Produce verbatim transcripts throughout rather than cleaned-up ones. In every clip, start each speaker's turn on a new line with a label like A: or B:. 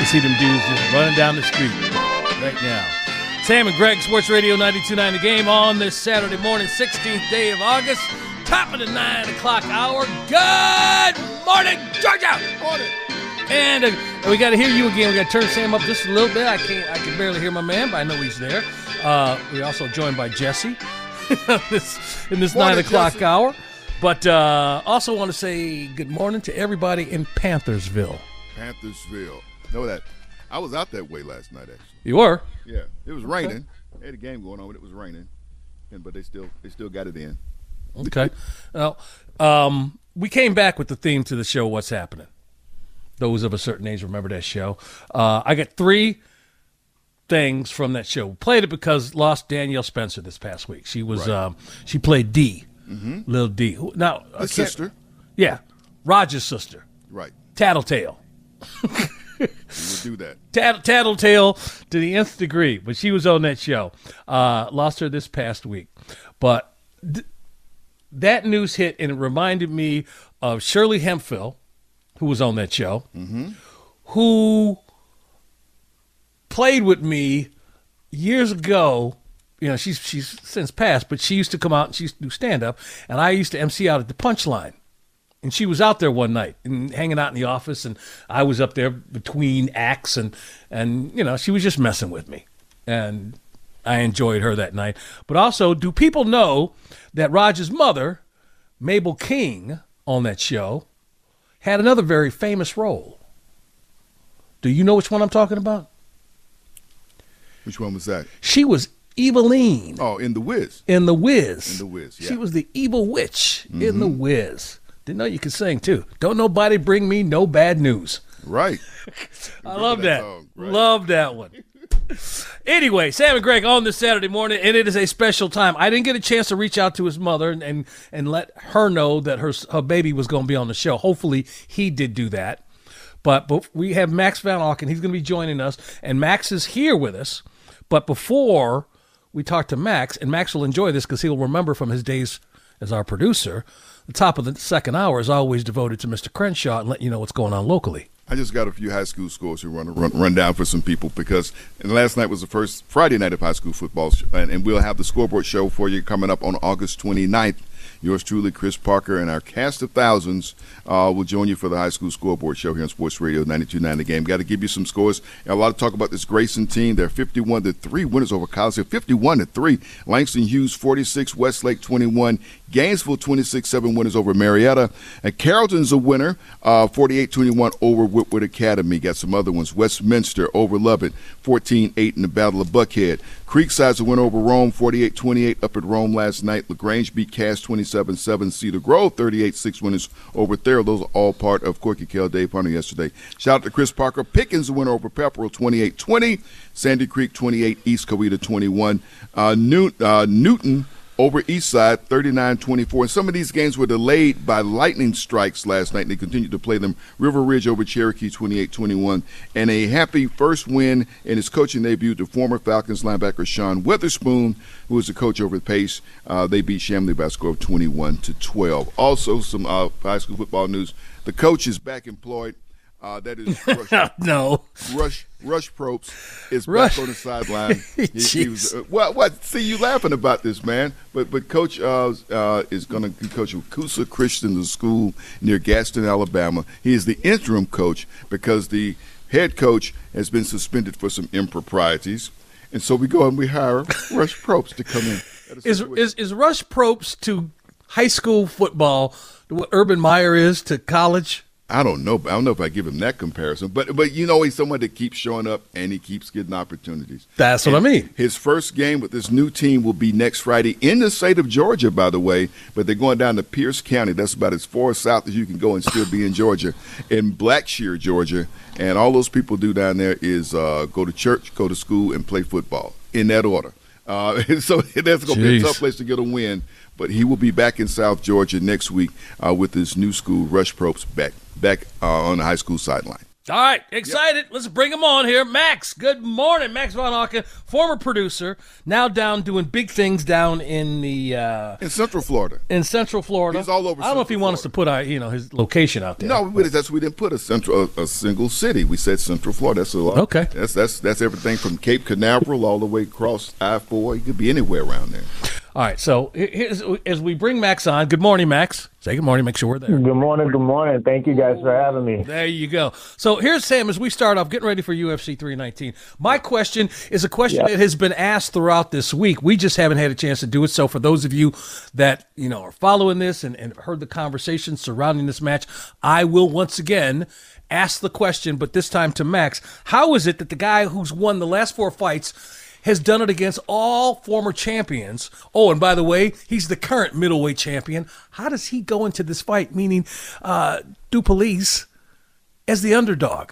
A: can see them dudes just running down the street right now. Sam and Greg, Sports Radio ninety-two point nine The Game on this Saturday morning, sixteenth day of August, top of the nine o'clock hour. Good morning, Georgia!
B: Morning.
A: And uh, we got to hear you again. We got to turn Sam up just a little bit. I can't. I can barely hear my man, but I know he's there. Uh, we're also joined by Jesse this, in this morning, nine o'clock Jesse. hour. But uh, also want to say good morning to everybody in Panthersville.
B: Panthersville. Know that. I was out that way last night, actually.
A: You were?
B: Yeah. It was raining. Okay. They had a game going on, but it was raining. And but they still they still got it in.
A: Okay. Well, um, we came back with the theme to the show, What's Happening? Those of a certain age remember that show. Uh, I got three things from that show. Played it because lost Danielle Spencer this past week. She was right. um, she played Dee, mm-hmm. Little Dee. Now,
B: the sister.
A: Yeah, Roger's sister.
B: Right.
A: Tattletale.
B: You would do that.
A: Tat- tattletale to the nth degree. But she was on that show. Uh, lost her this past week. But th- that news hit, and it reminded me of Shirley Hemphill, who was on that show, mm-hmm. who played with me years ago. You know, she's she's since passed, but she used to come out and she used to do stand-up, and I used to M C out at the Punchline. And she was out there one night and hanging out in the office, and I was up there between acts, and, and you know, she was just messing with me. And I enjoyed her that night. But also, do people know that Roger's mother, Mabel King, on that show, had another very famous role? Do you know which one I'm talking about?
B: Which one was that?
A: She was Eveline.
B: Oh, in The Wiz.
A: In The Wiz.
B: In The Wiz, yeah.
A: She was the evil witch mm-hmm. in The Wiz. Didn't know you could sing, too. Don't nobody bring me no bad news.
B: Right.
A: I love that. that. Right. Love that one. Anyway, Sam and Greg on this Saturday morning, and it is a special time. I didn't get a chance to reach out to his mother and, and, and let her know that her her baby was going to be on the show. Hopefully, he did do that. But, but we have Max Van Auken. He's going to be joining us, and Max is here with us. But before we talk to Max, and Max will enjoy this because he'll remember from his days as our producer, the top of the second hour is always devoted to Mister Crenshaw and letting you know what's going on locally.
B: I just got a few high school scores to run, run run down for some people because and last night was the first Friday night of high school football, and, and we'll have the scoreboard show for you coming up on August twenty-ninth. Yours truly, Chris Parker, and our cast of thousands uh, will join you for the high school scoreboard show here on Sports Radio ninety-two point nine The Game. Got to give you some scores. A lot of talk about this Grayson team. They're fifty-one to three winners over College. They're fifty-one to three. Langston Hughes forty-six, Westlake twenty-one, Gainesville twenty-six seven winners over Marietta. And Carrollton's a winner, uh, forty-eight twenty-one over Whitwood Academy. Got some other ones. Westminster over Lubbock, fourteen eight in the Battle of Buckhead. Creekside's a win over Rome, forty-eight twenty-eight up at Rome last night. LaGrange beat Cass twenty-seven seven. Cedar Grove, thirty-eight six winners over Thurl. Those are all part of Corky Kell Dave Hunter yesterday. Shout out to Chris Parker. Pickens a winner over Pepperell, twenty-eight twenty. Sandy Creek, twenty-eight. East Coweta, twenty-one. Uh, Newt, uh, Newton over Eastside, thirty-nine twenty-four. And some of these games were delayed by lightning strikes last night, and they continued to play them. River Ridge over Cherokee, twenty-eight twenty-one. And a happy first win in his coaching debut to former Falcons linebacker Sean Witherspoon, who was the coach over at Pace. Uh, they beat Chamblee by a score of twenty-one to twelve. Also, some uh, high school football news. The coach is back employed. Uh, that is Rush,
A: no.
B: Rush Rush Probst is
A: Rush.
B: back on the sideline. he, he was, uh, well, what? See, you laughing about this, man. But but Coach uh, uh, is going to be coaching Coosa Christian School near Gaston, Alabama. He is the interim coach because the head coach has been suspended for some improprieties. And so we go and we hire Rush Probst to come in.
A: Is, is, is Rush Probst to high school football what Urban Meyer is to college?
B: I don't know. I don't know if I give him that comparison, but but you know he's someone that keeps showing up and he keeps getting opportunities.
A: That's
B: and
A: what I mean.
B: His first game with this new team will be next Friday in the state of Georgia, by the way. But they're going down to Pierce County. That's about as far south as you can go and still be in Georgia, in Blackshear, Georgia. And all those people do down there is uh, go to church, go to school, and play football in that order. Uh, so that's going to be a tough place to get a win. But he will be back in South Georgia next week uh, with his new school, Rush Probst, back back uh, on the high school sideline.
A: All right, excited. Yep. Let's bring him on here. Max, good morning. Max Von Auken, former producer, now down doing big things down in the uh,
B: in Central Florida.
A: In Central Florida,
B: he's all over.
A: I don't know if he wants us to put our, you know, his location out there.
B: No, we, that's we didn't put a central a, a single city. We said Central Florida. That's a lot.
A: Okay.
B: That's that's that's everything from Cape Canaveral all the way across I four. You could be anywhere around there.
A: All right, so here's, as we bring Max on, good morning, Max. Say good morning, make sure we're there.
C: Good morning, good morning. Thank you guys for having me.
A: There you go. So here's Sam, as we start off, getting ready for U F C three nineteen. My question is a question yep. that has been asked throughout this week. We just haven't had a chance to do it. So for those of you that, you know, are following this and, and heard the conversation surrounding this match, I will once again ask the question, but this time to Max. How is it that the guy who's won the last four fights has done it against all former champions? Oh, and by the way, he's the current middleweight champion. How does he go into this fight, meaning uh, Duplessis, as the underdog?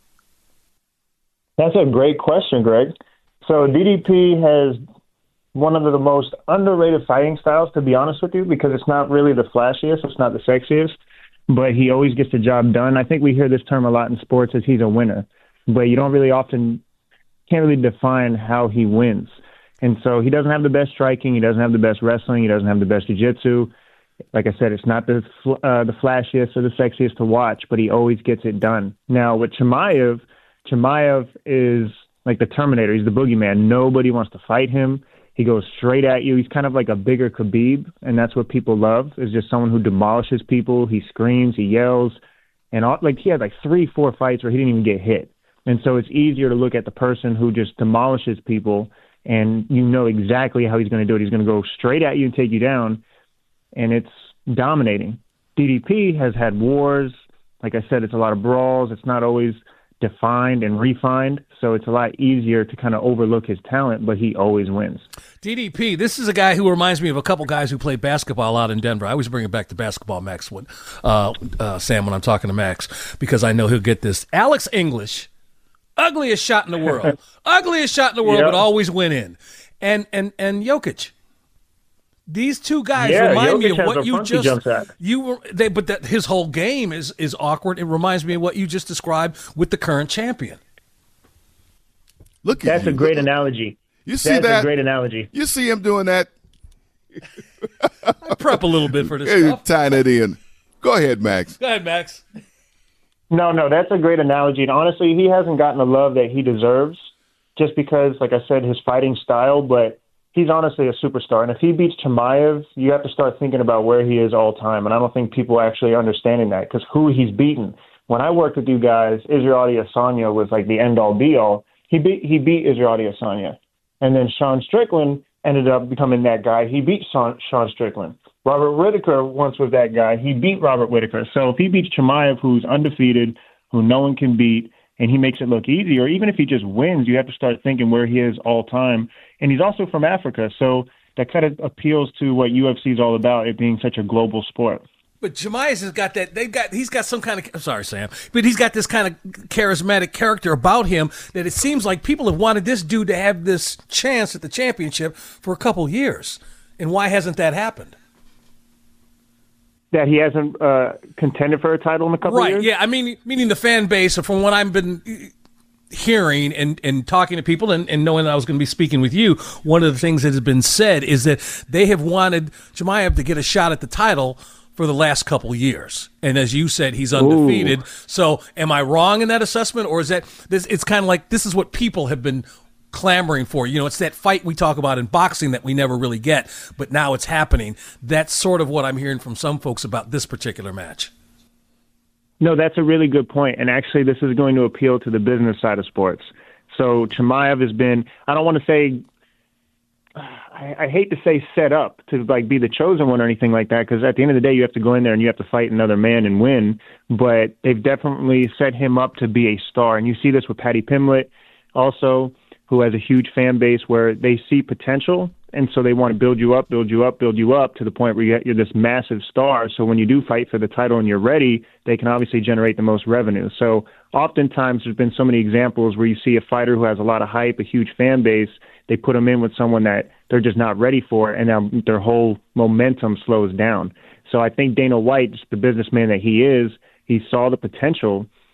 C: That's a great question, Greg. So D D P has one of the most underrated fighting styles, to be honest with you, because it's not really the flashiest, it's not the sexiest, but he always gets the job done. I think we hear this term a lot in sports as he's a winner, but you don't really often can't really define how he wins. And so he doesn't have the best striking. He doesn't have the best wrestling. He doesn't have the best jiu-jitsu. Like I said, it's not the uh, the flashiest or the sexiest to watch, but he always gets it done. Now, with Chimaev, Chimaev is like the Terminator. He's the boogeyman. Nobody wants to fight him. He goes straight at you. He's kind of like a bigger Khabib, and that's what people love, is just someone who demolishes people. He screams, he yells, and all, like he had like three, four fights where he didn't even get hit. And so it's easier to look at the person who just demolishes people, and you know exactly how he's going to do it. He's going to go straight at you and take you down, and it's dominating. D D P has had wars. Like I said, it's a lot of brawls. It's not always defined and refined, so it's a lot easier to kind of overlook his talent, but he always wins.
A: D D P, this is a guy who reminds me of a couple guys who played basketball out in Denver. I always bring it back to basketball, Max, when, uh, uh, Sam, when I'm talking to Max, because I know he'll get this. Alex English, ugliest shot in the world, ugliest shot in the world, yep. but always win in. And and and Jokic. These two guys
C: yeah,
A: remind
C: Jokic
A: me of what you just you were. They, but that his whole game is is awkward. It reminds me of what you just described with the current champion.
B: Look, at
C: that's
B: you.
C: a great analogy.
B: You see
C: that's
B: that?
C: a great analogy.
B: You see him doing that.
A: I prep a little bit for this
B: hey,
A: stuff.
B: Tying it in. Go ahead, Max.
A: Go ahead, Max.
C: No, no, that's a great analogy. And honestly, he hasn't gotten the love that he deserves just because, like I said, his fighting style, but he's honestly a superstar. And if he beats Chimaev, you have to start thinking about where he is all time. And I don't think people are actually understanding that, because who he's beaten. When I worked with you guys, Israel Adesanya was like the end-all, be-all. He beat, he beat Israel Adesanya. And then Sean Strickland ended up becoming that guy. He beat Sean, Sean Strickland. Robert Whittaker once was that guy. He beat Robert Whittaker. So if he beats Chimaev, who's undefeated, who no one can beat, and he makes it look easy, or even if he just wins, you have to start thinking where he is all time. And he's also from Africa, so that kind of appeals to what U F C is all about, it being such a global sport.
A: But Chimaev has got that. They've got. He's got some kind of. I'm sorry, Sam, but he's got this kind of charismatic character about him that it seems like people have wanted this dude to have this chance at the championship for a couple years. And why hasn't that happened?
C: That he hasn't uh, contended for a title in a couple
A: right,
C: of years?
A: Right, yeah. I mean, meaning the fan base, from what I've been hearing and, and talking to people and, and knowing that I was going to be speaking with you, one of the things that has been said is that they have wanted Chimaev to get a shot at the title for the last couple years. And as you said, he's undefeated. Ooh. So am I wrong in that assessment? Or is that this? It's kind of like this is what people have been clamoring for. You know, it's that fight we talk about in boxing that we never really get, but now it's happening. That's sort of what I'm hearing from some folks about this particular match.
C: No, that's a really good point. And actually, this is going to appeal to the business side of sports. So Chimaev has been, I don't want to say, I, I hate to say set up to like be the chosen one or anything like that, because at the end of the day, you have to go in there and you have to fight another man and win. But they've definitely set him up to be a star. And you see this with Paddy Pimblett also, who has a huge fan base where they see potential, and so they want to build you up, build you up, build you up to the point where you're this massive star. So when you do fight for the title and you're ready, they can obviously generate the most revenue. So oftentimes there's been so many examples where you see a fighter who has a lot of hype, a huge fan base, they put them in with someone that they're just not ready for, and now their whole momentum slows down. So I think Dana White, just the businessman that he is, he saw the potential,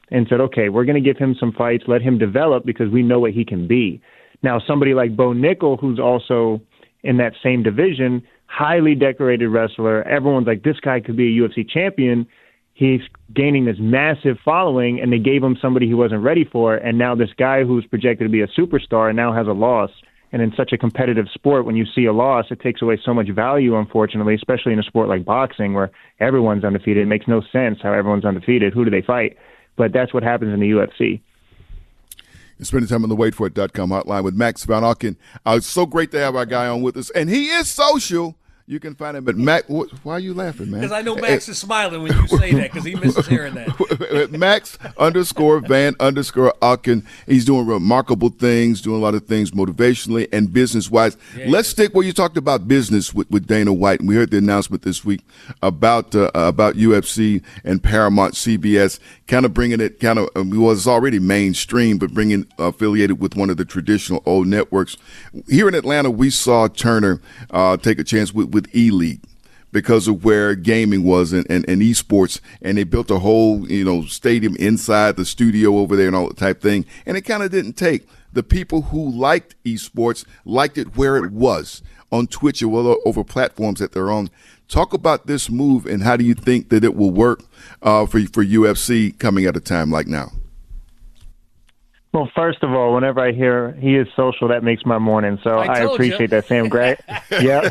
C: and said, okay, we're going to give him some fights, let him develop because we know what he can be. Now, somebody like Bo Nickel, who's also in that same division, highly decorated wrestler. Everyone's like, this guy could be a U F C champion. He's gaining this massive following, and they gave him somebody he wasn't ready for. And now this guy who's projected to be a superstar now has a loss. And in such a competitive sport, when you see a loss, it takes away so much value, unfortunately, especially in a sport like boxing where everyone's undefeated. It makes no sense how everyone's undefeated. Who do they fight? But that's what happens in the U F C.
B: You're spending time on the wait for it dot com hotline with Max Van Auken. Uh, it's so great to have our guy on with us. And he is social. You can find him at Max. Why are you laughing, man?
A: Because I know Max is smiling when you say that because he misses hearing that.
B: Max underscore Van underscore Auken. He's doing remarkable things, doing a lot of things motivationally and business-wise. Yeah, Let's stick where you talked about business with, with Dana White. And we heard the announcement this week about uh, about U F C and Paramount C B S, kind of bringing it kind of, um, well, it's already mainstream, but bringing uh, affiliated with one of the traditional old networks. Here in Atlanta, we saw Turner uh, take a chance with with E-League because of where gaming was and, and, and esports, and they built a whole, you know, stadium inside the studio over there and all that type thing, and it kind of didn't take. The people who liked esports liked it where it was, on Twitch or well, over platforms that they're on. Talk about this move and how do you think that it will work uh, for, for U F C coming at a time like now?
C: Well, first of all, whenever I hear he is social, that makes my morning. So I, I appreciate you. that, Sam. Great. Yeah.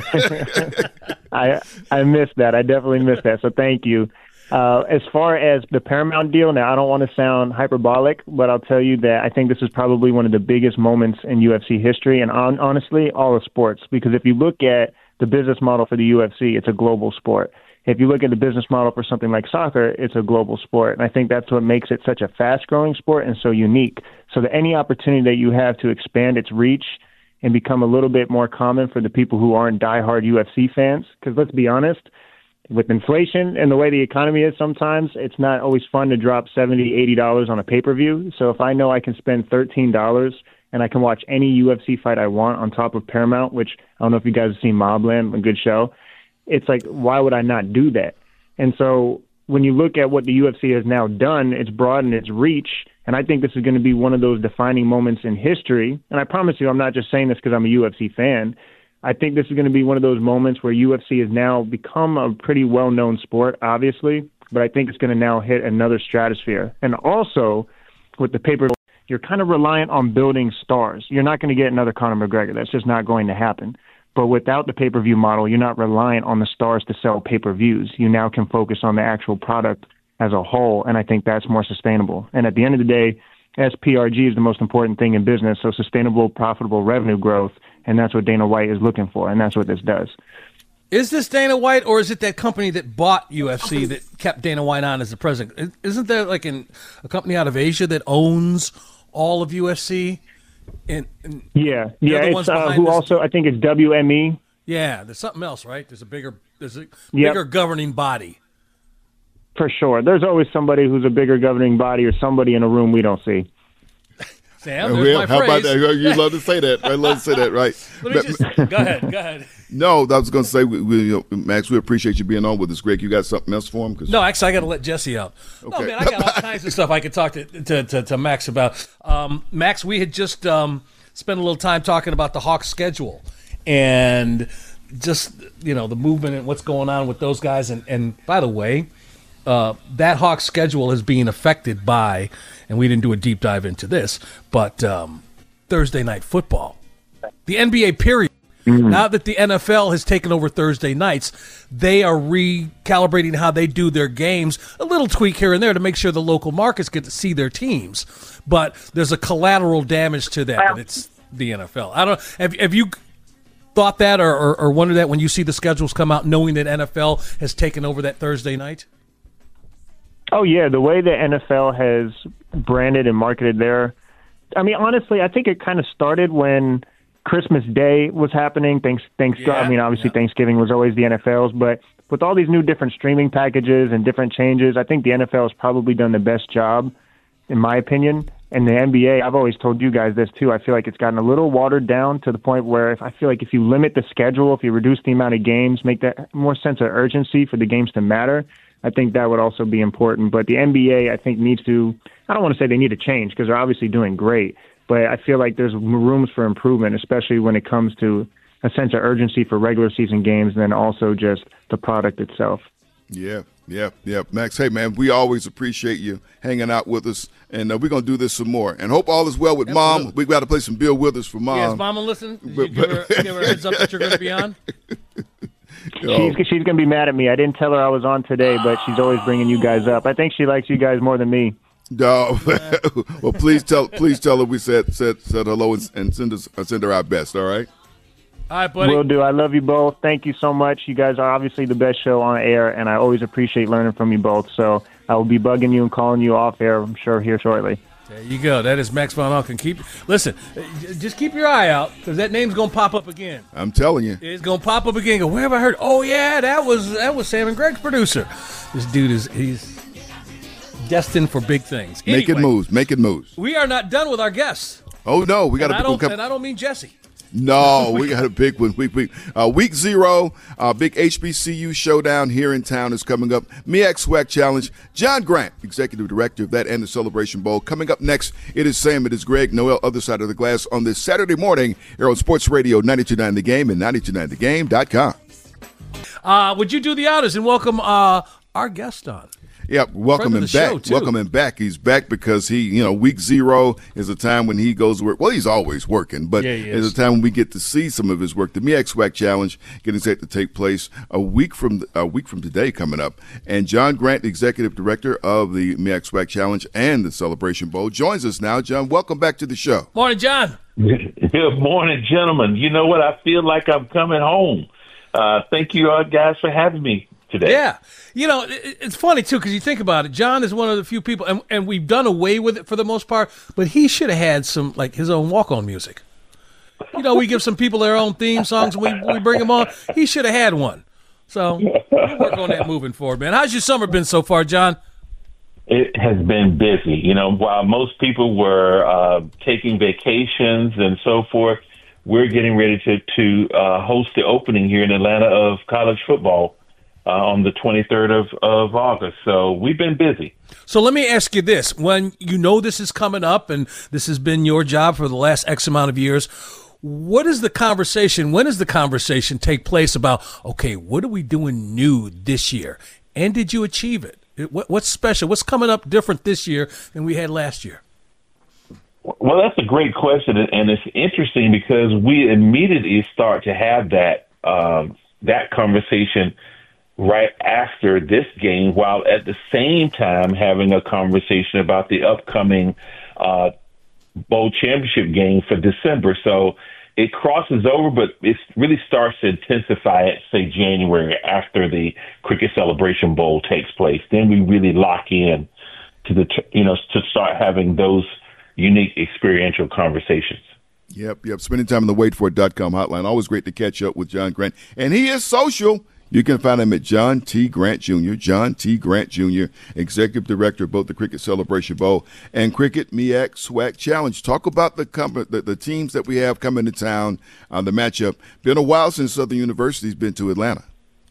C: I I missed that. I definitely missed that. So thank you. Uh, as far as the Paramount deal, now I don't want to sound hyperbolic, but I'll tell you that I think this is probably one of the biggest moments in U F C history and on, honestly, all of sports. Because if you look at the business model for the U F C, it's a global sport. If you look at the business model for something like soccer, it's a global sport. And I think that's what makes it such a fast-growing sport and so unique. So that any opportunity that you have to expand its reach and become a little bit more common for the people who aren't diehard U F C fans, because let's be honest, with inflation and the way the economy is sometimes, it's not always fun to drop seventy dollars, eighty dollars on a pay-per-view. So if I know I can spend thirteen dollars and I can watch any U F C fight I want on top of Paramount, which I don't know if you guys have seen Mobland, a good show, it's like, why would I not do that? And so when you look at what the U F C has now done, it's broadened its reach, and I think this is going to be one of those defining moments in history. And I promise you, I'm not just saying this because I'm a U F C fan. I think this is going to be one of those moments where U F C has now become a pretty well-known sport, obviously, but I think it's going to now hit another stratosphere. And also, with the pay-per-view, you're kind of reliant on building stars. You're not going to get another Conor McGregor. That's just not going to happen. But without the pay-per-view model, you're not reliant on the stars to sell pay-per-views. You now can focus on the actual product as a whole, and I think that's more sustainable. And at the end of the day, S P R G is the most important thing in business, so sustainable, profitable revenue growth, and that's what Dana White is looking for, and that's what this does.
A: Is this Dana White, or is it that company that bought U F C that kept Dana White on as the president? Isn't there like an, a company out of Asia that owns all of U F C? And, and
C: yeah, yeah. It's uh, who this. also I think it's W M E.
A: Yeah, there's something else, right? There's a bigger, there's a
C: yep.
A: bigger governing body.
C: For sure, there's always somebody who's a bigger governing body or somebody in a room we don't see.
A: Sam, there's my
B: how
A: phrase.
B: about that? You love to say that. I love to say that, right?
A: Let me just, go ahead, go ahead.
B: No, I was going to say, we, we, you know, Max, we appreciate you being on with us. Greg, you got something else for him? Cause...
A: No, actually, I got to let Jesse out. Okay. No, man, I got all kinds of stuff I could talk to to, to, to Max about. Um, Max, we had just um, spent a little time talking about the Hawks schedule and just, you know, the movement and what's going on with those guys. And, and by the way, uh, that Hawks schedule is being affected by, and we didn't do a deep dive into this, but um, Thursday night football. The N B A period. Mm-hmm. Now that the N F L has taken over Thursday nights, they are recalibrating how they do their games. A little tweak here and there to make sure the local markets get to see their teams. But there's a collateral damage to that, but it's the N F L. I don't have, have you thought that or, or, or wondered that when you see the schedules come out, knowing that N F L has taken over that Thursday night?
C: Oh, yeah. The way the N F L has branded and marketed their – I mean, honestly, I think it kind of started when – Christmas Day was happening. Thanks, thanks. Yeah, I mean, obviously yeah. Thanksgiving was always the N F L's, but with all these new different streaming packages and different changes, I think the N F L has probably done the best job, in my opinion. And the N B A, I've always told you guys this too. I feel like it's gotten a little watered down to the point where if I feel like if you limit the schedule, if you reduce the amount of games, make that more sense of urgency for the games to matter, I think that would also be important. But the N B A, I think, needs to, I don't want to say they need to change because they're obviously doing great, but I feel like there's rooms for improvement, especially when it comes to a sense of urgency for regular season games and then also just the product itself.
B: Yeah, yeah, yeah. Max, hey, man, we always appreciate you hanging out with us, and uh, we're going to do this some more. And hope all is well with
A: Absolutely.
B: Mom. We've got to play some Bill Withers for Mom.
A: Yes, Mama, listen. Did you give, her, give her a heads up that you're going to be on?
C: She's, she's going to be mad at me. I didn't tell her I was on today, but she's always bringing you guys up. I think she likes you guys more than me.
B: No, well, please tell please tell her we said said said hello and, and send us send her our best. All right.
A: All right, buddy.
C: Will do. I love you both. Thank you so much. You guys are obviously the best show on air, and I always appreciate learning from you both. So I will be bugging you and calling you off air, I'm sure, here shortly.
A: There you go. That is Max Von Auken. Keep listen. Just keep your eye out because that name's gonna pop up again.
B: I'm telling you,
A: it's gonna pop up again. Go, where have I heard? Oh yeah, that was that was Sam and Greg's producer. This dude is he's destined for big things. Anyway,
B: making moves, making moves.
A: We are not done with our guests.
B: Oh no, we got
A: and
B: a
A: I don't,
B: come-
A: and I don't mean Jesse.
B: No, we got a big one. Week week uh, week zero, uh, big H B C U showdown here in town is coming up. M E A C SWAC Challenge. John Grant, executive director of that and the Celebration Bowl. Coming up next, it is Sam, it is Greg, Noel, other side of the glass on this Saturday morning here on Sports Radio ninety-two point nine The Game and ninety-two point nine the game dot com.
A: Uh, would you do the honors and welcome uh, our guest on?
B: Yeah, welcome him back. Welcome him back. He's back because he, you know, week zero is a time when he goes to work. Well, he's always working, but
A: yeah, he
B: it's
A: is.
B: a time when we get to see some of his work. The M E A C SWAC Challenge getting set to take place a week from a week from today coming up. And John Grant, the executive director of the M E A C SWAC Challenge and the Celebration Bowl, joins us now. John, welcome back to the show.
A: Morning, John.
D: Good morning, gentlemen. You know what? I feel like I'm coming home. Uh, thank you all guys for having me today.
A: Yeah. You know, it, it's funny, too, because you think about it. John is one of the few people, and, and we've done away with it for the most part, but he should have had some, like, his own walk-on music. You know, we give some people their own theme songs, and we, we bring them on. He should have had one. So we'll work on that moving forward, man. How's your summer been so far, John?
D: It has been busy. You know, while most people were uh, taking vacations and so forth, we're getting ready to, to uh, host the opening here in Atlanta of college football uh, on the twenty-third of, of August. So we've been busy.
A: So let me ask you this. When you know this is coming up and this has been your job for the last X amount of years, what is the conversation, when does the conversation take place about, okay, what are we doing new this year? And did you achieve it? What, what's special? What's coming up different this year than we had last year?
D: Well, that's a great question, and it's interesting because we immediately start to have that um, that conversation right after this game, while at the same time having a conversation about the upcoming uh, bowl championship game for December. So it crosses over, but it really starts to intensify at, say, January after the Cricket Celebration Bowl takes place. Then we really lock in to the, you know, to start having those unique experiential conversations.
B: Yep, yep. Spending time on the wait for it dot com hotline. Always great to catch up with John Grant. And he is social. You can find him at John T. Grant Junior John T. Grant Junior, Executive Director of both the Cricket Celebration Bowl and Cricket M E A C SWAC Challenge. Talk about the, com- the the teams that we have coming to town on the matchup. Been a while since Southern University's been to Atlanta.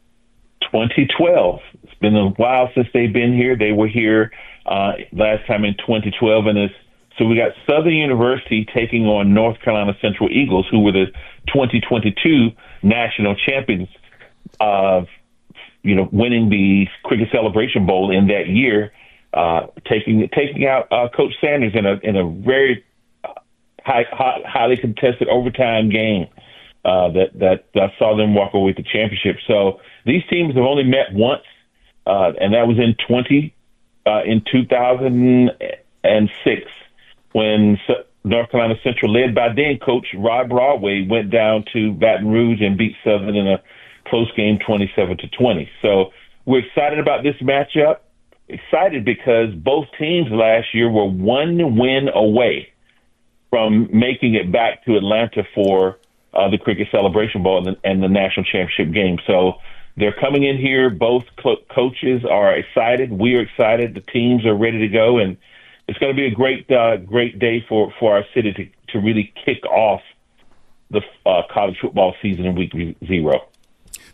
D: twenty twelve. It's been a while since they've been here. They were here uh, last time in twenty twelve, and it's So we got Southern University taking on North Carolina Central Eagles, who were the twenty twenty-two national champions, uh, you know, winning the Cricket Celebration Bowl in that year, uh, taking taking out uh, Coach Sanders in a in a very high, high, highly contested overtime game uh, that that uh, saw them walk away with the championship. So these teams have only met once, uh, and that was in twenty uh, in two thousand six. When North Carolina Central, led by then coach Rod Broadway, went down to Baton Rouge and beat Southern in a close game, twenty-seven to twenty. So we're excited about this matchup. Excited because both teams last year were one win away from making it back to Atlanta for uh, the Cricket Celebration Bowl and the, and the national championship game. So they're coming in here. Both co- coaches are excited. We are excited. The teams are ready to go, and it's going to be a great, uh, great day for, for our city to, to really kick off the uh, college football season in week zero.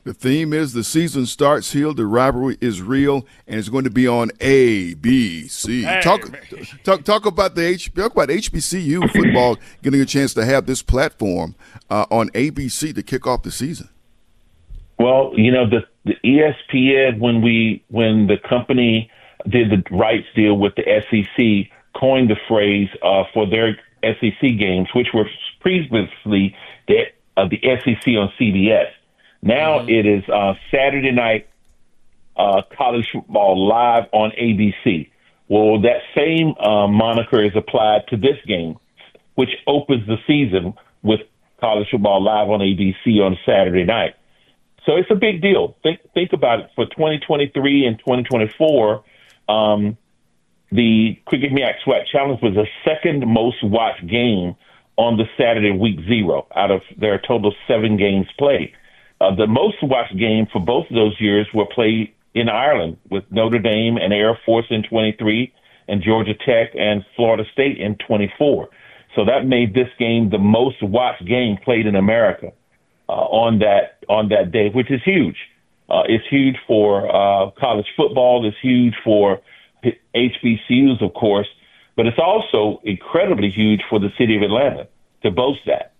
B: The theme is the season starts here, the rivalry is real, and it's going to be on A B C.
A: Hey,
B: talk, talk, talk about the H, talk about H B C U football getting a chance to have this platform uh, on A B C to kick off the season.
D: Well, you know, the, the E S P N, when we when the company did the rights deal with the S E C, coined the phrase uh, for their S E C games, which were previously the uh, the S E C on C B S. Now mm-hmm. it is uh, Saturday night uh, college football live on A B C. Well, that same uh, moniker is applied to this game, which opens the season with college football live on A B C on Saturday night. So it's a big deal. Think think about it. For twenty twenty-three and twenty twenty-four, um, the Cricket M E A C SWAC Challenge was the second most watched game on the Saturday week zero out of their total seven games played. Uh, the most watched game for both of those years were played in Ireland with Notre Dame and Air Force in twenty-three and Georgia Tech and Florida State in twenty-four. So that made this game the most watched game played in America uh, on that on that day, which is huge. Uh, it's huge for uh, college football. It's huge for H B C Us, of course, but it's also incredibly huge for the city of Atlanta to boast that.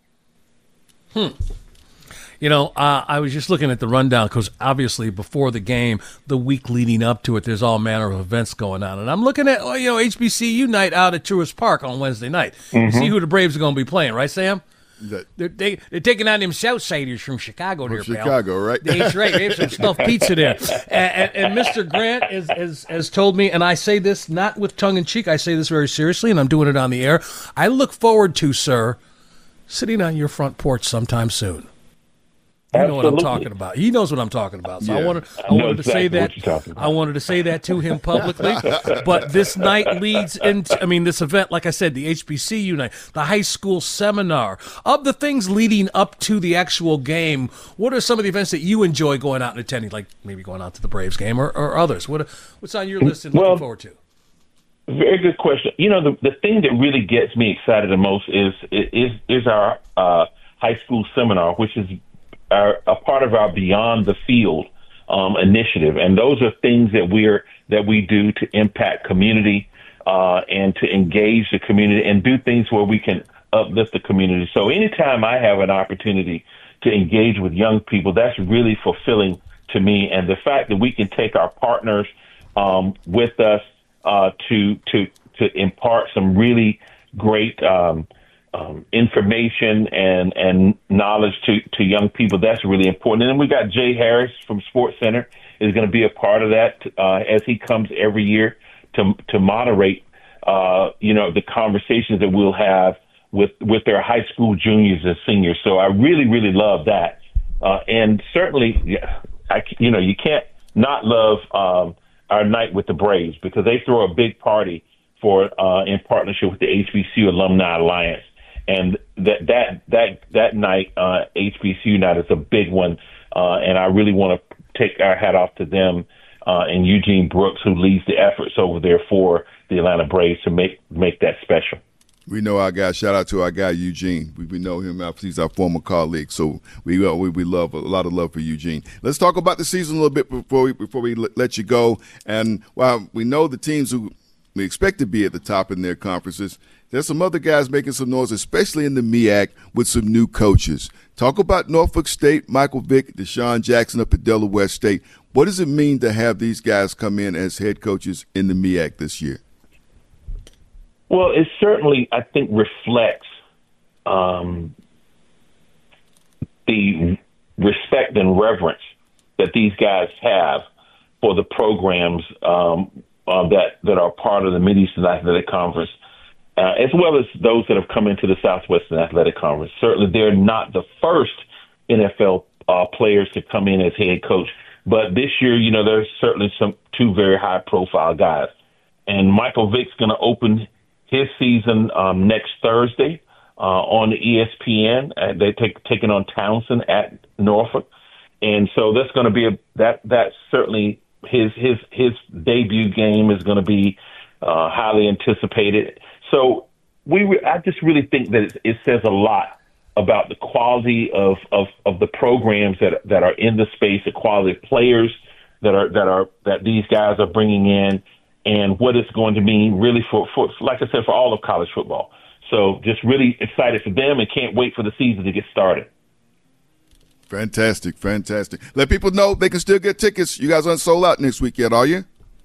A: Hmm. You know, uh, I was just looking at the rundown because obviously before the game, the week leading up to it, there's all manner of events going on. And I'm looking at, oh, you know, H B C U night out at Truist Park on Wednesday night. Mm-hmm. You see who the Braves are going to be playing, right, Sam? That, they're, they, they're taking on them Southsiders from Chicago there,
B: from Chicago,
A: pal.
B: right?
A: That's right. They have some stuffed pizza there. And, and, and Mister Grant has, has, has told me, and I say this not with tongue-in-cheek, I say this very seriously, and I'm doing it on the air. I look forward to, sir, sitting on your front porch sometime soon. You know
D: Absolutely.
A: what I'm talking about. He knows what I'm talking about. So
B: Yeah.
A: I wanted, I
D: I know
A: wanted
D: exactly
A: to say
D: what you're talking
A: that.
D: about.
A: I wanted to say that to him publicly. But this night leads into, I mean, this event, like I said, the H B C U night, the high school seminar. Of the things leading up to the actual game, what are some of the events that you enjoy going out and attending, like maybe going out to the Braves game or, or others? What What's on your list and looking
D: Well,
A: forward to?
D: Very good question. You know, the, the thing that really gets me excited the most is is is our uh, high school seminar, which is Are a part of our Beyond the Field um, initiative, and those are things that we're that we do to impact community uh, and to engage the community and do things where we can uplift the community. So anytime I have an opportunity to engage with young people, that's really fulfilling to me. And the fact that we can take our partners um, with us uh, to to to impart some really great Um, Um, information and, and knowledge to, to young people, that's really important. And then we got Jay Harris from Sports Center is going to be a part of that uh, as he comes every year to to moderate, uh, you know, the conversations that we'll have with, with their high school juniors and seniors. So I really, really love that. Uh, and certainly, I, you know, you can't not love um, our night with the Braves because they throw a big party for uh, in partnership with the H B C U Alumni Alliance. And that that that that night, uh, H B C U night is a big one, uh, and I really want to take our hat off to them uh, and Eugene Brooks, who leads the efforts over there for the Atlanta Braves to make make that special.
B: We know our guy. Shout out to our guy Eugene. We, we know him after he's our former colleague. So we uh, we we love a lot of love for Eugene. Let's talk about the season a little bit before we before we let you go. And while we know the teams who we expect to be at the top in their conferences, there's some other guys making some noise, especially in the M E A C with some new coaches. Talk about Norfolk State, Michael Vick, Deshaun Jackson up at Delaware State. What does it mean to have these guys come in as head coaches in the M E A C this year?
D: Well, it certainly, I think, reflects um, the respect and reverence that these guys have for the programs um, uh, that, that are part of the Mid-Eastern Athletic Conference. Uh, as well as those that have come into the Southwestern Athletic Conference. Certainly, they're not the first N F L uh, players to come in as head coach, but this year, you know, there's certainly some two very high-profile guys. And Michael Vick's going to open his season um, next Thursday uh, on E S P N. Uh, they're take, taking on Townsend at Norfolk, and so that's going to be a that that's certainly his his his debut game is going to be uh, highly anticipated. So we, I just really think that it, it says a lot about the quality of, of, of the programs that that are in the space, the quality of players that are that are that these guys are bringing in, and what it's going to mean really for, for like I said, for all of college football. So just really excited for them and can't wait for the season to get started.
B: Fantastic, fantastic. Let people know they can still get tickets. You guys aren't sold out next week yet, are you?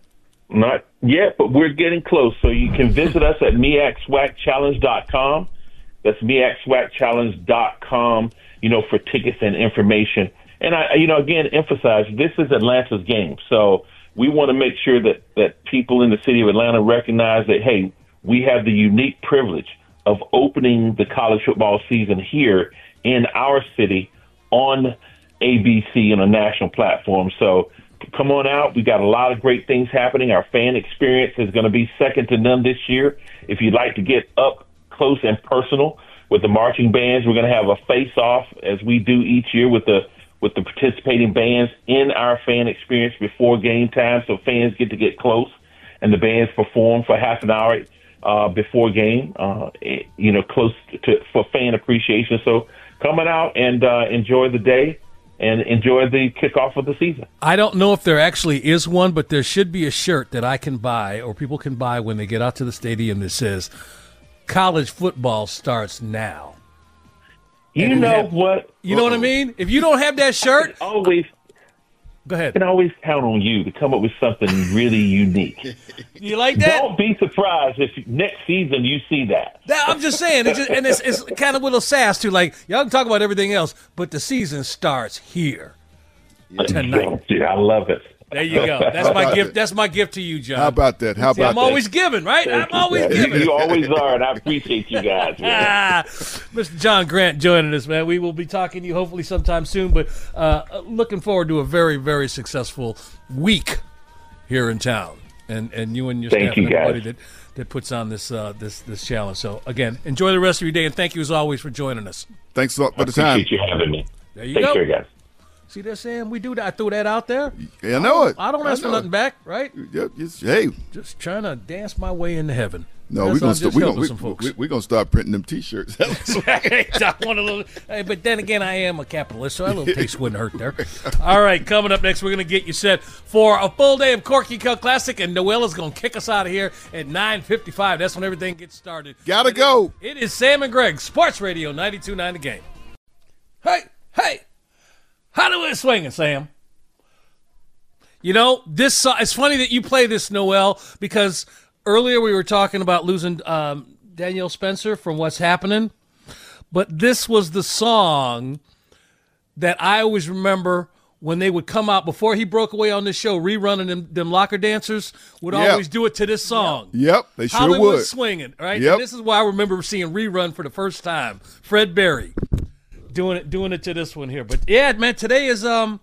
D: Not yet, but we're getting close. So you can visit us at M E A C S W A C challenge dot com. That's M E A C S W A C challenge dot com, you know, for tickets and information. And, I, you know, again, emphasize this is Atlanta's game. So we want to make sure that, that people in the city of Atlanta recognize that, hey, we have the unique privilege of opening the college football season here in our city on A B C on a national platform. So come on out. We got a lot of great things happening. Our fan experience is going to be second to none this year. If you'd like to get up close and personal with the marching bands, we're going to have a face-off as we do each year with the with the participating bands in our fan experience before game time, so fans get to get close, and the bands perform for half an hour uh, before game, uh, you know, close to for fan appreciation. So coming out and uh, enjoy the day and enjoy the kickoff of the season.
A: I don't know if there actually is one, but there should be a shirt that I can buy or people can buy when they get out to the stadium that says, college football starts now.
D: You
A: And
D: know
A: have,
D: what?
A: You know what I mean? If you don't have that shirt,
D: always
A: go ahead.
D: I can always count on you to come up with something really unique.
A: You like that?
D: Don't be surprised if next season you see that.
A: that I'm just saying, it's just, and it's, it's kind of a little sass too. Like y'all can talk about everything else, but the season starts here tonight.
D: Yeah, I love it.
A: There you go. That's my gift. That's my gift to you, John.
B: How about that? How
A: See,
B: about
A: I'm
B: that?
A: always giving, right?
D: Thank
A: I'm always
D: you,
A: giving.
D: You, you always are, and I appreciate you guys. Man.
A: Mister John Grant joining us, man. We will be talking to you hopefully sometime soon, but uh, looking forward to a very, very successful week here in town, and and you and your
D: Thank
A: staff
D: you,
A: and everybody
D: guys.
A: that, that puts on this uh, this this challenge. So again, enjoy the rest of your day, and thank you as always for joining us.
B: Thanks a lot for
D: I
B: the time.
D: appreciate you having me.
A: There you
D: Take
A: go.
D: care, guys.
A: See that, Sam? We do that. I threw that out there.
B: Yeah, I know it.
A: I don't ask
B: I
A: for
B: know
A: nothing
B: it.
A: back, right?
B: Yep, it's- hey,
A: Just trying to dance my way into heaven.
B: no,
A: That's
B: we're gonna
A: all,
B: st-
A: just
B: we
A: helping
B: gonna
A: some
B: we,
A: folks.
B: we, we gonna start printing them T-shirts.
A: Hey, I want a little, hey, but then again, I am a capitalist, so a little taste wouldn't hurt there. All right, coming up next, we're going to get you set for a full day of Corky Cut Classic, and Noella's going to kick us out of here at nine fifty-five. That's when everything gets started.
B: Gotta
A: It
B: go.
A: is- It is Sam and Greg, Sports Radio ninety-two point nine The Game. Hey, hey, how do we swing it, Sam? You know, this song, it's funny that you play this, Noelle, because earlier we were talking about losing um, Danielle Spencer from What's Happening, but this was the song that I always remember when they would come out before he broke away on this show, rerunning them, them locker dancers would
B: Yeah.
A: always do it to this song.
B: Yep, they sure
A: Hollywood
B: would.
A: Swinging, right?
B: Yep.
A: And this is why I remember seeing rerun for the first time. Fred Berry doing it, doing it to this one here. But yeah, man, today is um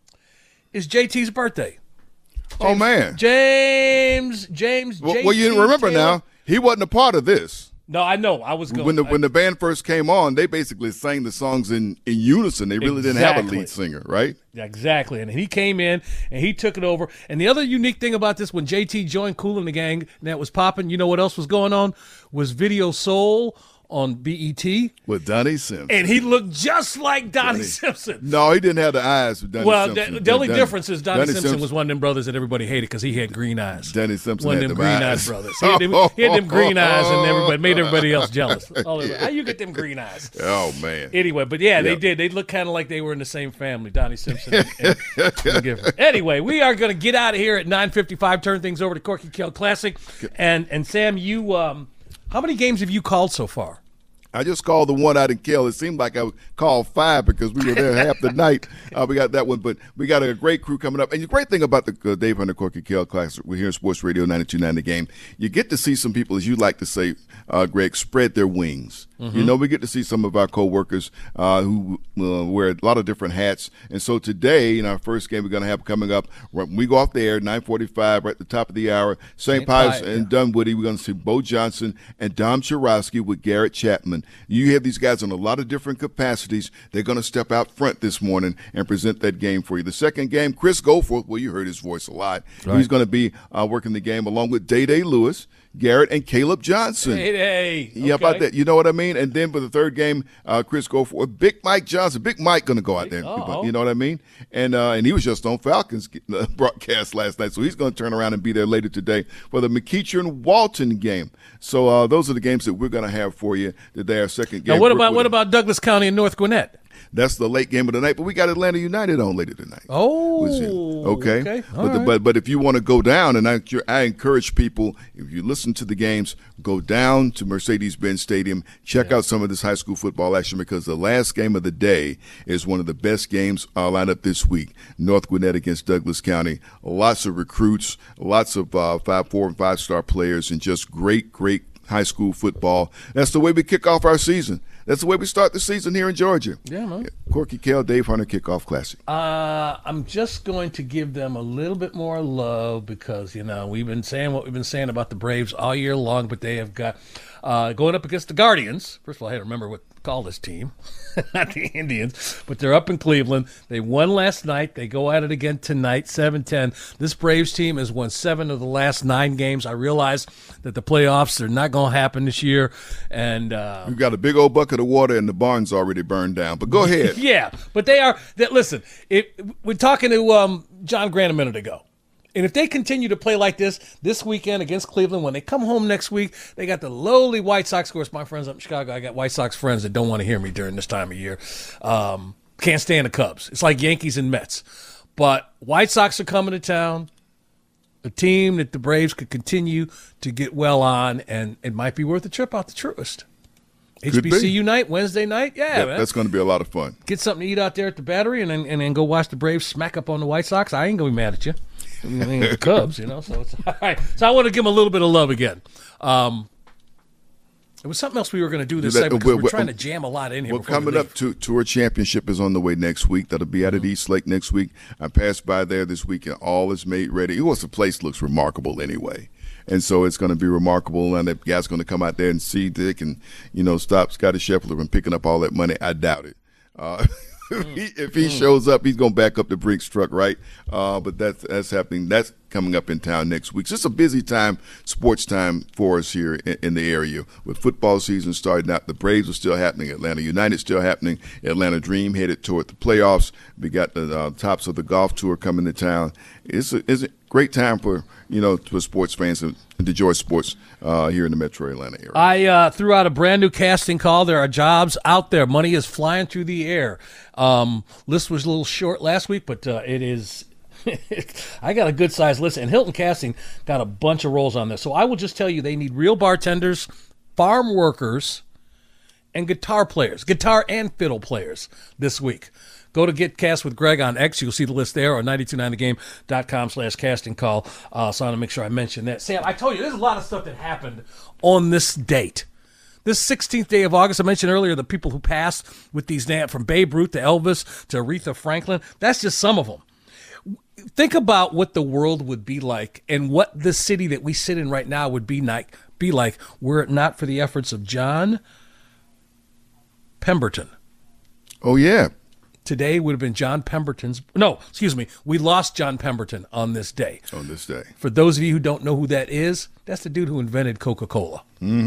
A: is J T's birthday.
B: Oh man.
A: James, James,
B: Well,
A: J T
B: well, you remember
A: Taylor.
B: now, he wasn't a part of this.
A: No, I know. I was going.
B: When the when the band first came on, they basically sang the songs in, in unison. They really didn't have a
A: Exactly.
B: lead singer, right?
A: Exactly. And he came in and he took it over. And the other unique thing about this, when J T joined Kool and the Gang, and that was popping, you know what else was going on? Was Video Soul on B E T.
B: With Donnie Simpson.
A: And he looked just like Donnie
B: Donnie.
A: Simpson.
B: No, he didn't have the eyes for Donnie
A: Well,
B: Simpson.
A: the, the only
B: Donnie-
A: difference is Donnie,
B: Donnie
A: Simpson, was one of them brothers that everybody hated because he had green eyes.
B: Donnie Simpson
A: One of
B: had
A: them
B: them
A: green
B: eyes.
A: eyes brothers. He had them, he had them green eyes and everybody made everybody else jealous. All of it. How you get them green eyes?
B: Oh, man.
A: Anyway, but yeah, they
B: Yep.
A: did. They looked kind of like they were in the same family, Donnie Simpson and, and, and Gifford. Anyway, we are going to get out of here at nine fifty-five, turn things over to Corky Kell Classic. And, and Sam, you, um, how many games have you called so far?
B: I just called the one out in Kell. It seemed like I called five because we were there half the night. Uh, we got that one, but we got a great crew coming up. And the great thing about the uh, Dave Hunter Corky Kell Classic, we're here in Sports Radio ninety-two point nine The Game. You get to see some people, as you like to say, uh, Greg, spread their wings. Mm-hmm. You know, we get to see some of our coworkers uh, who uh, wear a lot of different hats. And so today, in our first game we're going to have coming up, when we go off the air, nine forty-five, right at the top of the hour, Saint
A: Saint
B: Pius
A: Pius,
B: and
A: yeah.
B: Dunwoody. We're going to see Bo Johnson and Dom Churowski with Garrett Chapman. You have these guys in a lot of different capacities. They're going to step out front this morning and present that game for you. The second game, Chris Goforth, well, you heard his voice a lot.
A: Right.
B: He's going to be uh, working the game along with Day Day Lewis. Garrett and Caleb Johnson.
A: Hey, hey.
B: Yeah,
A: Okay.
B: about that. You know what I mean? And then for the third game, uh, Chris Goforth, Big Mike Johnson. Big Mike going to go out there.
A: Uh-oh.
B: You know what I mean? And uh, and he was just on Falcons broadcast last night, so he's going to turn around and be there later today for the McEachern-Walton game. So uh, those are the games that we're going to have for you today. Our second game.
A: Now, what about
B: Brookwood-
A: what about Douglas County and North Gwinnett?
B: That's the late game of the night, but we got Atlanta United on later tonight.
A: Oh,
B: Was it? okay.
A: okay. All
B: But, the,
A: right.
B: but but if you want to go down, and I, I encourage people, if you listen to the games, go down to Mercedes-Benz Stadium, check out some of this high school football action, because the last game of the day is one of the best games uh, lined up this week. North Gwinnett against Douglas County. Lots of recruits, lots of uh, five, four, and five-star players, and just great, great high school football. That's the way we kick off our season. That's the way we start the season here in Georgia.
A: Yeah, man.
B: Corky Kell, Dave Hunter Kickoff Classic.
A: Uh, I'm just going to give them a little bit more love because, you know, we've been saying what we've been saying about the Braves all year long, but they have got uh, going up against the Guardians. First of all, I had to remember what to call this team, not the Indians, but they're up in Cleveland. They won last night. They go at it again tonight, seven ten. This Braves team has won seven of the last nine games. I realize that the playoffs are not going to happen this year, and uh,
B: We've got a big old bucket of water, and the barn's already burned down. But go ahead.
A: yeah, but they are. That listen, if, we're talking to um, John Grant a minute ago, and if they continue to play like this this weekend against Cleveland, when they come home next week, they got the lowly White Sox. Of course, my friends up in Chicago, I got White Sox friends that don't want to hear me during this time of year. Um, can't stand the Cubs. It's like Yankees and Mets. But White Sox are coming to town. A team that the Braves could continue to get well on, and it might be worth a trip out to Truist.
B: Could
A: H B C
B: be.
A: U night, Wednesday night. Yeah,
B: That-
A: man.
B: that's going to be a lot of fun.
A: Get something to eat out there at the Battery, and then and then go watch the Braves smack up on the White Sox. I ain't gonna be mad at you. I mean, the Cubs, you know. So it's all right. So I want to give them a little bit of love again. Um, it was something else we were going to do this
B: That-
A: segment because
B: well,
A: we're
B: well,
A: trying to jam a lot in here.
B: Well,
A: before we
B: coming
A: leave.
B: up, to, Tour Championship is on the way next week. That'll be out at East Lake next week. I passed by there this week, and all is made ready. Of course, the place looks remarkable anyway. And so it's going to be remarkable, and the guy's going to come out there and see they can, you know, stop Scotty Scheffler from picking up all that money. I doubt it. Uh, if he, if he shows up, he's going to back up the Brinks truck, right? Uh, but that's that's happening. That's coming up in town next week. So it's a busy time, sports time for us here in, in the area. With football season starting out, the Braves are still happening. Atlanta United still happening. Atlanta Dream headed toward the playoffs. We got the uh, tops of the golf tour coming to town. It's a, it's a great time for, you know, for sports fans and to enjoy sports uh, here in the Metro Atlanta area.
A: I uh, threw out a brand new casting call. There are jobs out there. Money is flying through the air. Um, list was a little short last week, but uh, it is. I got a good sized list, and Hilton Casting got a bunch of roles on this. So I will just tell you, they need real bartenders, farm workers, and guitar players, guitar and fiddle players this week. Go to Get Cast with Greg on X. You'll see the list there, or nine two nine the game dot com slash casting call. Uh, so I want to make sure I mention that. Sam, I told you, there's a lot of stuff that happened on this date. This sixteenth day of August, I mentioned earlier the people who passed with these names, from Babe Ruth to Elvis to Aretha Franklin. That's just some of them. Think about what the world would be like and what the city that we sit in right now would be like, be like were it not for the efforts of John Pemberton.
B: Oh, yeah.
A: Today would have been John Pemberton's. No, excuse me. We lost John Pemberton on this day.
B: On this day.
A: For those of you who don't know who that is, that's the dude who invented Coca-Cola.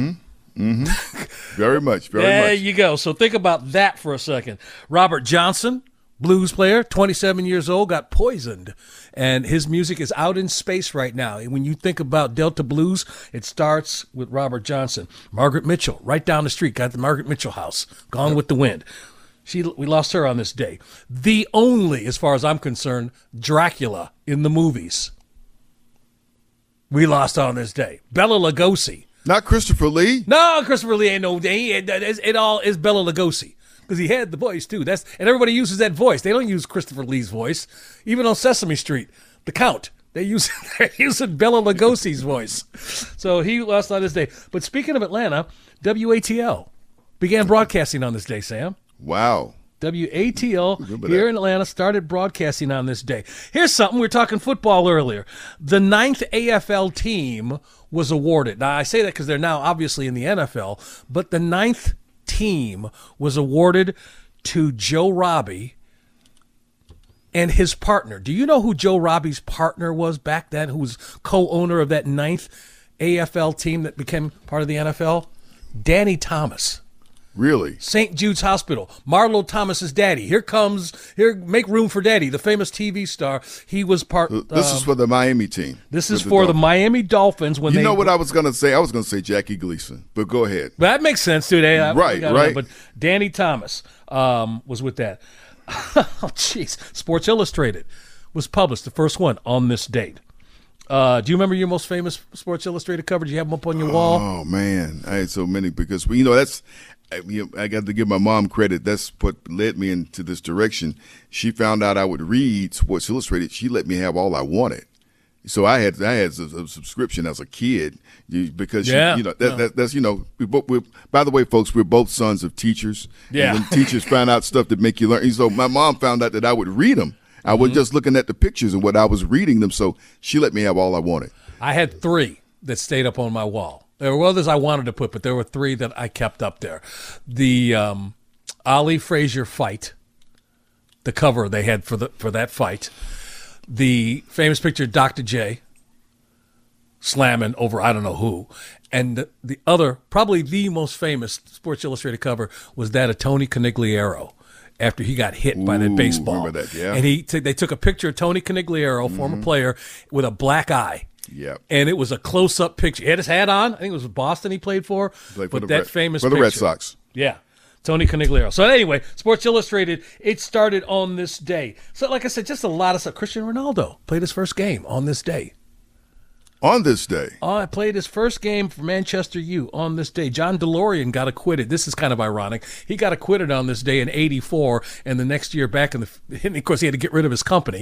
B: Very much. Very
A: There
B: much.
A: you go. So think about that for a second. Robert Johnson, blues player, twenty-seven years old, got poisoned. And his music is out in space right now. And when you think about Delta Blues, it starts with Robert Johnson. Margaret Mitchell, right down the street, got the Margaret Mitchell house, Gone with the Wind. She, we lost her on this day. The only, as far as I'm concerned, Dracula in the movies. We lost on this day. Bela Lugosi.
B: Not Christopher Lee.
A: No, Christopher Lee ain't no day. It, it, it all is Bela Lugosi because he had the voice too. That's and everybody uses that voice. They don't use Christopher Lee's voice. Even on Sesame Street, the Count, they use they're using Bela Lugosi's voice. So he lost on this day. But speaking of Atlanta, W A T L began broadcasting on this day. Sam.
B: Wow.
A: W A T L
B: Remember
A: here
B: that.
A: in Atlanta started broadcasting on this day. Here's something. We were talking football earlier. The ninth A F L team was awarded. Now, I say that because they're now obviously in the N F L, but the ninth team was awarded to Joe Robbie and his partner. Do you know who Joe Robbie's partner was back then, who was co-owner of that ninth A F L team that became part of the N F L? Danny Thomas.
B: Really?
A: Saint Jude's Hospital. Marlo Thomas's daddy. Here comes, here, make room for daddy, the famous T V star. He was part.
B: This
A: um,
B: is for the Miami team.
A: This is for the, the Miami Dolphins. When
B: you
A: they,
B: know what I was going to say? I was going to say Jackie Gleason, but go ahead.
A: That makes sense, too. They,
B: right, right.
A: But Danny Thomas um, was with that. Oh, jeez. Sports Illustrated was published, the first one, on this date. Uh, do you remember your most famous Sports Illustrated cover? Do you have them up on your wall?
B: Oh, man. I had so many because, you know, that's – I got to give my mom credit. That's what led me into this direction. She found out I would read Sports Illustrated. She let me have all I wanted. So I had I had a, a subscription as a kid because
A: yeah,
B: she, you know that,
A: yeah.
B: that, that's you know we both we're, by the way, folks, we're both sons of teachers.
A: Yeah,
B: and when teachers find out stuff that make you learn. And so my mom found out that I would read them. I was mm-hmm. just looking at the pictures and what I was reading them. So she let me have all I wanted.
A: I had three that stayed up on my wall. There were others I wanted to put, but there were three that I kept up there. The um, Ali Frazier fight, the cover they had for the for that fight. The famous picture of Doctor J slamming over I don't know who. And the, the other, probably the most famous Sports Illustrated cover was that of Tony Conigliaro after he got hit
B: Ooh,
A: by that baseball.
B: Remember that, yeah.
A: And he t- they took a picture of Tony Conigliaro, mm-hmm. former player, with a black eye.
B: Yep.
A: And it was a close-up picture. He had his hat on. I think it was Boston he played for.
B: Played
A: but
B: for
A: that
B: Red,
A: famous
B: for the
A: picture.
B: Red Sox.
A: Yeah. Tony Conigliaro. So anyway, Sports Illustrated, it started on this day. So like I said, just a lot of stuff. Cristiano Ronaldo played his first game on this day.
B: On this day.
A: Oh, I played his first game for Manchester U on this day. John DeLorean got acquitted. This is kind of ironic. He got acquitted on this day in eighty-four, and the next year back in the – and of course, he had to get rid of his company.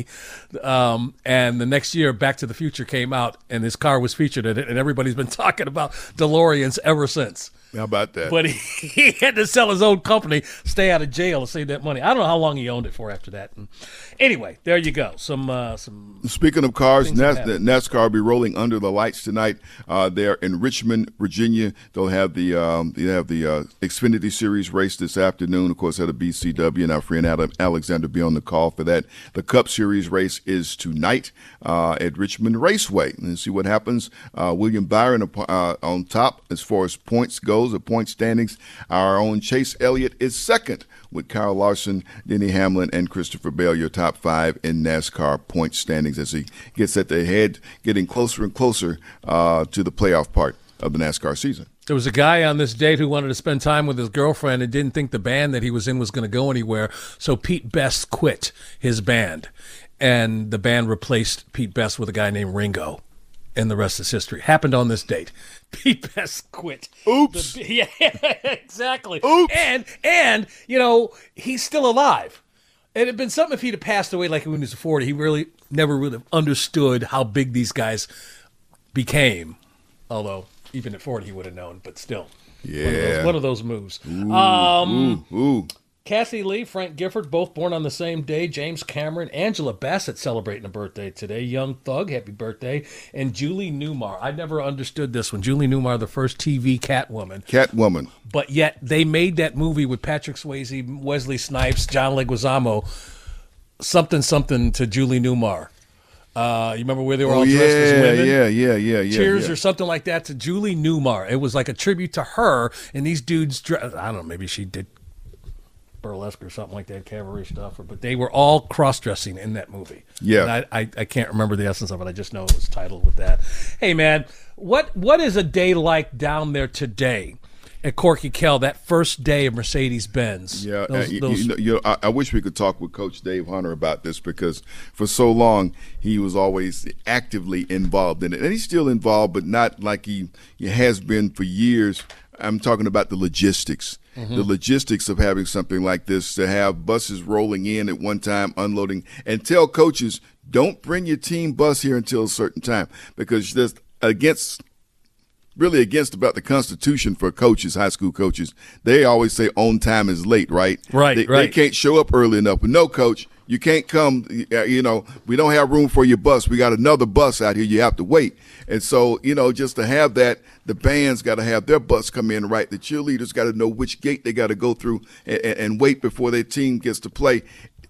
A: Um, and the next year, Back to the Future came out, and his car was featured in it, and everybody's been talking about DeLoreans ever since.
B: How about that?
A: But he, he had to sell his own company, stay out of jail to save that money. I don't know how long he owned it for after that. And anyway, there you go. Some uh, some.
B: Speaking of cars, NAS- NASCAR will be rolling under the lights tonight. Uh, they're in Richmond, Virginia. They'll have the um, they have the uh, Xfinity Series race this afternoon. Of course, at a B C W, and our friend Adam Alexander will be on the call for that. The Cup Series race is tonight uh, at Richmond Raceway. And see what happens. Uh, William Byron uh, on top as far as points go. The point standings. Our own Chase Elliott is second with Kyle Larson, Denny Hamlin, and Christopher Bell, your top five in NASCAR point standings as he gets at the head, getting closer and closer uh, to the playoff part of the NASCAR season.
A: There was a guy on this date who wanted to spend time with his girlfriend and didn't think the band that he was in was going to go anywhere, so Pete Best quit his band, and the band replaced Pete Best with a guy named Ringo. And the rest is history. Happened on this date. Pete Best quit.
B: Oops.
A: The, yeah, exactly.
B: Oops.
A: And, and, you know, he's still alive. It had been something if he'd have passed away like when he was forty. He really never really understood how big these guys became. Although, even at forty, he would have known. But still.
B: Yeah.
A: One of those, one of those moves.
B: Ooh,
A: um,
B: ooh, ooh.
A: Cassie Lee, Frank Gifford, both born on the same day. James Cameron, Angela Bassett celebrating a birthday today. Young Thug, happy birthday. And Julie Newmar. I never understood this one. Julie Newmar, the first T V Catwoman.
B: Catwoman.
A: But yet they made that movie with Patrick Swayze, Wesley Snipes, John Leguizamo, something, something to Julie Newmar. Uh, you remember where they were
B: oh,
A: all dressed
B: yeah,
A: as women?
B: Yeah, yeah, yeah, yeah.
A: Cheers
B: yeah.
A: or something like that to Julie Newmar. It was like a tribute to her, and these dudes, I don't know, maybe she did burlesque or something like that, cabaret stuff, but they were all cross-dressing in that movie.
B: Yeah.
A: And I, I, I can't remember the essence of it. I just know it was titled with that. Hey, man, what what is a day like down there today at Corky Kell, that first day of Mercedes-Benz?
B: Yeah,
A: those,
B: uh, you,
A: those...
B: you know, you know I, I wish we could talk with Coach Dave Hunter about this because for so long he was always actively involved in it. And he's still involved, but not like he, he has been for years. I'm talking about the logistics. Mm-hmm. The logistics of having something like this, to have buses rolling in at one time, unloading, and tell coaches, don't bring your team bus here until a certain time, because that's against, really against about the Constitution for coaches, high school coaches. They always say on time is late, right?
A: Right,
B: they,
A: right.
B: They can't show up early enough. But no, coach, you can't come, you know, we don't have room for your bus. We got another bus out here. You have to wait. And so, you know, just to have that, the band's got to have their bus come in right. The cheerleaders got to know which gate they got to go through and, and, and wait before their team gets to play.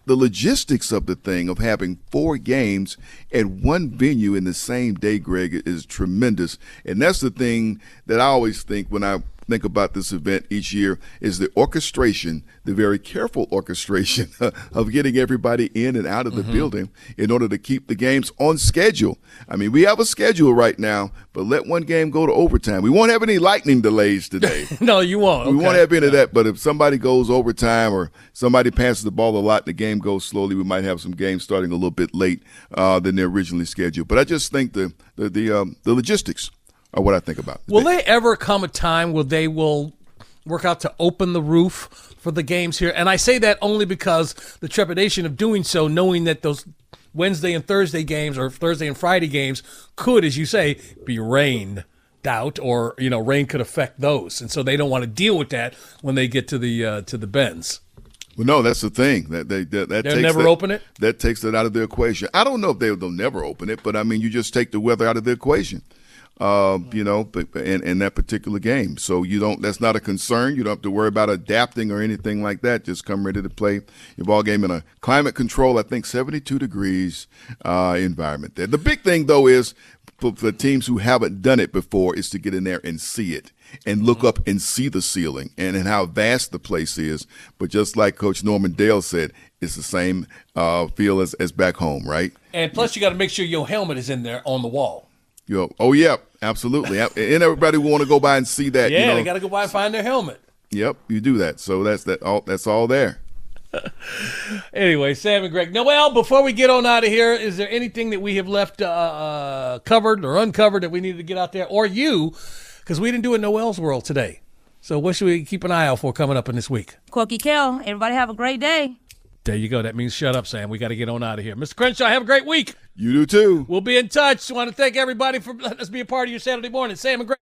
B: the logistics of the thing of having four games at one venue in the same day, Greg, is tremendous. And that's the thing that I always think when I think about this event each year is the orchestration, the very careful orchestration of getting everybody in and out of the mm-hmm. building in order to keep the games on schedule. I mean, we have a schedule right now, but let one game go to overtime. We won't have any lightning delays today.
A: No, you won't.
B: We
A: okay.
B: won't have any of that, but if somebody goes overtime or somebody passes the ball a lot and the game goes slowly, we might have some games starting a little bit late uh, than they're originally scheduled. But I just think the the the, um, the logistics are what I think about.
A: Will there ever come a time where they will work out to open the roof for the games here? And I say that only because the trepidation of doing so, knowing that those Wednesday and Thursday games or Thursday and Friday games could, as you say, be rained out, or you know, rain could affect those, and so they don't want to deal with that when they get to the uh, to the Bends.
B: Well, no, that's the thing. That they that, that
A: they'll
B: takes
A: never
B: that,
A: open it.
B: That takes it out of the equation. I don't know if they, they'll never open it, but I mean, you just take the weather out of the equation. Uh, you know, in, in that particular game. So you don't, that's not a concern. You don't have to worry about adapting or anything like that. Just come ready to play your ball game in a climate control, I think seventy-two degrees uh, environment there. The big thing, though, is for, for teams who haven't done it before is to get in there and see it and look up and see the ceiling and, and how vast the place is. But just like Coach Norman Dale said, it's the same uh, feel as, as back home, right?
A: And plus you got to make sure your helmet is in there on the wall.
B: Yo, oh, yeah, absolutely. And everybody will want to go by and see that.
A: Yeah,
B: you know.
A: They got to go by and find their helmet.
B: Yep, you do that. So that's that. All that's all there.
A: Anyway, Sam and Greg. Noel, before we get on out of here, is there anything that we have left uh, uh, covered or uncovered that we need to get out there? Or you, because we didn't do it in Noel's World today. So what should we keep an eye out for coming up in this week?
E: Corky Kell, everybody have a great day.
A: There you go. That means shut up, Sam. We got to get on out of here. Mister Crenshaw, have a great week.
B: You do too.
A: We'll be in touch. I want to thank everybody for letting us be a part of your Saturday morning. Sam and Greg.